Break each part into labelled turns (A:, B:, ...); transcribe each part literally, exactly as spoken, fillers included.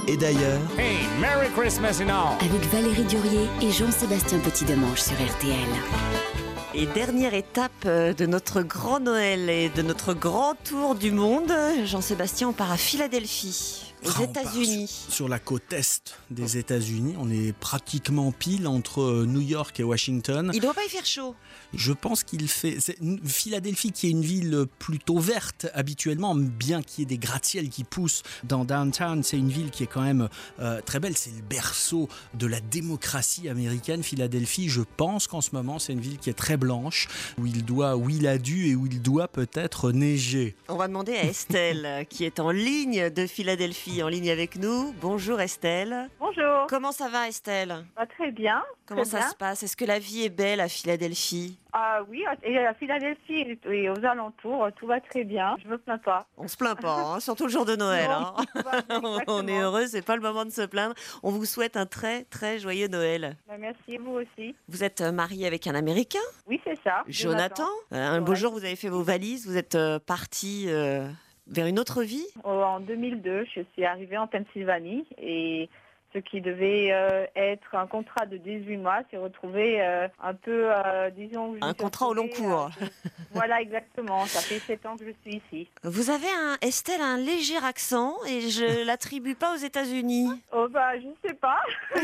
A: et d'ailleurs.
B: Hey, Merry Christmas and all.
C: Avec Valérie Durier et Jean-Sébastien Petit-Demange sur R T L.
D: Et dernière étape de notre grand Noël et de notre grand tour du monde, Jean-Sébastien, on part à Philadelphie, aux
A: Ah, on
D: États-Unis.
A: part Sur, sur la côte est des États-Unis, on est pratiquement pile entre New York et Washington.
D: Il doit pas y faire chaud.
A: Je pense qu'il fait... C'est Philadelphie qui est une ville plutôt verte habituellement, bien qu'il y ait des gratte-ciels qui poussent dans downtown. C'est une ville qui est quand même euh, très belle. C'est le berceau de la démocratie américaine, Philadelphie. Je pense qu'en ce moment, c'est une ville qui est très blanche, où il doit, où il a dû et où il doit peut-être neiger.
D: On va demander à Estelle, qui est en ligne de Philadelphie, en ligne avec nous. Bonjour Estelle.
E: Bonjour.
D: Comment ça va Estelle?
E: Bah, très bien.
D: Comment
E: très
D: ça
E: bien.
D: se passe? Est-ce que la vie est belle à Philadelphie?
E: Ah oui, et à Philadelphie et aux alentours, tout va très bien. Je me plains pas.
D: On se plaint pas, hein, surtout le jour de Noël.
E: Non,
D: hein.
E: tout va bien,
D: On est
E: exactement.
D: heureux, c'est pas le moment de se plaindre. On vous souhaite un très très joyeux Noël.
E: Bah, merci, vous aussi.
D: Vous êtes euh, marié avec un Américain,
E: Oui, c'est ça.
D: Jonathan. Euh, un beau
E: Ouais.
D: jour, vous avez fait vos valises, vous êtes euh, parti euh, vers une autre vie.
E: Oh, En deux mille deux, je suis arrivée en Pennsylvanie et ce qui devait euh, être un contrat de dix-huit mois s'est retrouvé euh, un peu, euh, disons... je me
D: Un
E: suis
D: contrat au long
E: retrouvée,
D: cours.
E: euh, voilà, exactement. Ça fait sept ans que je suis ici.
D: Vous avez, un, Estelle, un léger accent et je l'attribue pas aux États-Unis.
E: Oh bah, je sais pas.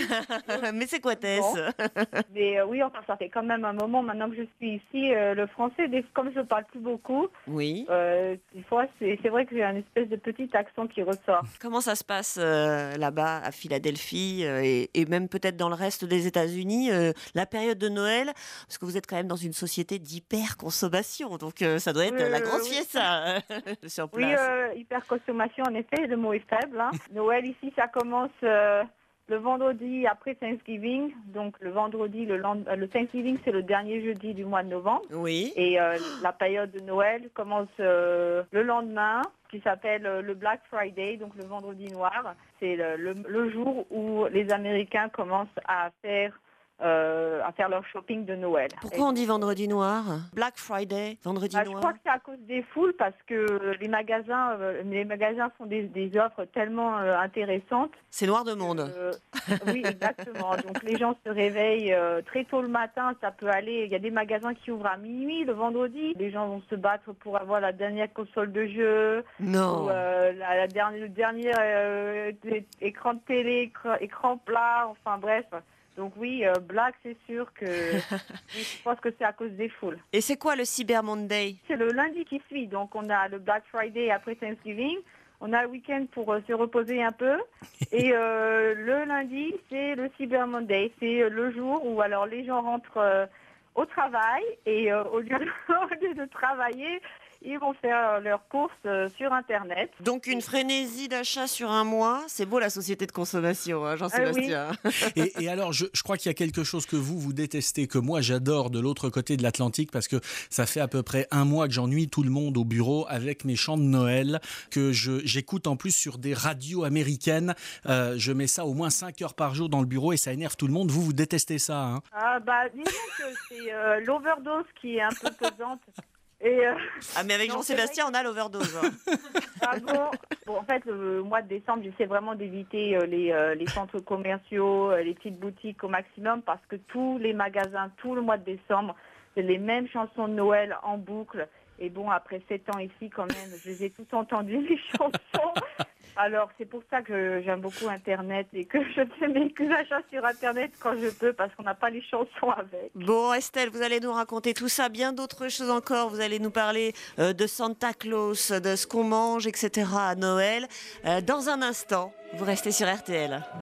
D: Mais c'est quoi, Tess?
E: Mais euh, oui, enfin, ça fait quand même un moment maintenant que je suis ici. euh, le français, des- comme je parle plus beaucoup,
D: Oui.
E: euh, des fois, c'est c'est vrai que j'ai un espèce de petit accent qui ressort.
D: Comment ça se passe euh, là-bas à Philadelphie euh, et, et même peut-être dans le reste des États-Unis, euh, la période de Noël, parce que vous êtes quand même dans une société d'hyper-consommation, donc euh, ça doit être
E: Euh,
D: la grosse
E: oui.
D: fiesta euh, sur
E: Oui,
D: place.
E: euh, hyperconsommation, en effet, le mot est faible. hein. Noël, ici, ça commence euh, le vendredi après Thanksgiving. Donc, le vendredi, le, lend- euh, le Thanksgiving, c'est le dernier jeudi du mois de novembre.
D: Oui.
E: Et euh, la période de Noël commence euh, le lendemain, qui s'appelle euh, le Black Friday, donc le vendredi noir. C'est le, le- le jour où les Américains commencent à faire, euh, à faire leur shopping de Noël.
D: Pourquoi on dit vendredi noir? Black Friday, vendredi
E: Bah, je
D: noir.
E: crois que c'est à cause des foules parce que les magasins, euh, les magasins font des, des offres tellement euh, intéressantes.
D: C'est noir de monde.
E: Euh, oui, exactement. Donc les gens se réveillent euh, très tôt le matin. Ça peut aller. Il y a des magasins qui ouvrent à minuit le vendredi. Les gens vont se battre pour avoir la dernière console de jeu
D: Non.
E: ou euh, la, la dernière, le dernier euh, é- écran de télé, écran, écran plat. Enfin bref. Donc oui, euh, Black, c'est sûr que oui, je pense que c'est à cause des foules.
D: Et c'est quoi le Cyber Monday?
E: C'est le lundi qui suit, donc on a le Black Friday après Thanksgiving. On a le week-end pour euh, se reposer un peu. Et euh, le lundi, c'est le Cyber Monday. C'est euh, le jour où alors les gens rentrent euh, au travail et euh, au, lieu de, au lieu de travailler, ils vont faire leurs courses euh, sur Internet.
D: Donc une frénésie d'achat sur un mois, c'est beau la société de consommation, hein, Jean-Sébastien.
A: Et, et alors, je, je crois qu'il y a quelque chose que vous, vous détestez, que moi, j'adore de l'autre côté de l'Atlantique, parce que ça fait à peu près un mois que j'ennuie tout le monde au bureau avec mes chants de Noël, que je, j'écoute en plus sur des radios américaines. Euh, je mets ça au moins cinq heures par jour dans le bureau et ça énerve tout le monde. Vous, vous détestez ça, hein?
E: Ah bah disons que c'est euh, l'overdose qui est un peu pesante. Et, euh,
D: Ah mais avec
E: Non,
D: Jean-Sébastien, on a l'overdose. hein.
E: Ah bon, bon, en fait, le mois de décembre, j'essaie vraiment d'éviter euh, les, euh, les centres commerciaux, euh, les petites boutiques au maximum parce que tous les magasins, tout le mois de décembre, c'est les mêmes chansons de Noël en boucle. Et bon, après sept ans ici, quand même, je les ai toutes entendues, les chansons. Alors, c'est pour ça que j'aime beaucoup Internet et que je fais mes achats sur Internet quand je peux parce qu'on n'a pas les chansons avec.
D: Bon Estelle, vous allez nous raconter tout ça, bien d'autres choses encore. Vous allez nous parler euh, de Santa Claus, de ce qu'on mange, et cetera à Noël. Euh, dans un instant, vous restez sur R T L.